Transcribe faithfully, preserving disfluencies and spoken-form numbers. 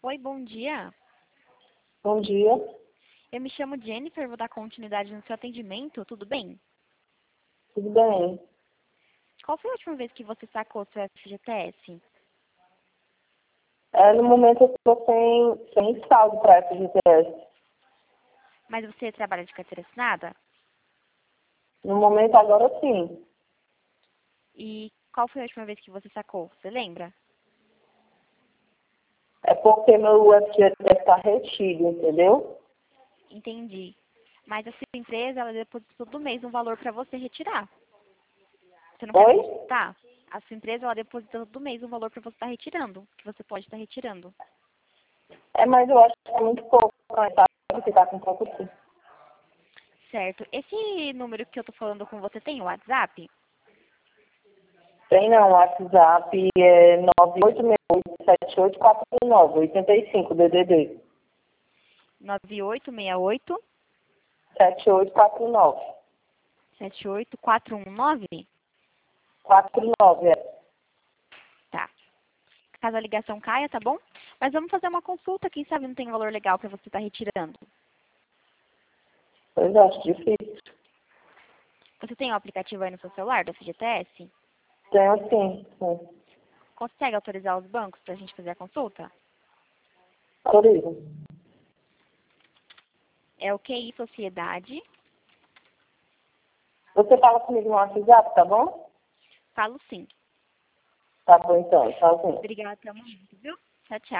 Oi, bom dia. Bom dia. Eu me chamo Jennifer, vou dar continuidade no seu atendimento, tudo bem? Tudo bem? Qual foi a última vez que você sacou o seu F G T S? É, no momento eu estou sem, sem saldo para F G T S. Mas você trabalha de carteira assinada? No momento agora sim. E qual foi a última vez que você sacou? Você lembra? É porque meu F G T S está retido, entendeu? Entendi. Mas a sua empresa, ela deposita todo mês um valor para você retirar. Você não quer Oi? depositar? A sua empresa, ela deposita todo mês um valor para você estar retirando, que você pode estar retirando. É, mas eu acho que é muito pouco, né? Tá? Porque tá com pouco sim. Certo. Esse número que eu tô falando com você tem o WhatsApp? Tem não, o WhatsApp é nove oito seis oito sete oito quatro nove, oitenta e cinco D D D. nove oito seis oito sete oito quatro nove. sete oito quatro um nove? quatro nove, é. Tá. Caso a ligação caia, tá bom? Mas vamos fazer uma consulta, quem sabe não tem um valor legal para você estar retirando. Pois é, acho difícil. Você tem o aplicativo aí no seu celular do F G T S? Tenho sim, sim. Consegue autorizar os bancos para a gente fazer a consulta? Autorizo. É o Q I Sociedade. Você fala comigo no WhatsApp, tá bom? Falo sim. Tá bom então, tchauzinho. Obrigada, até amanhã, viu? Tchau, tchau.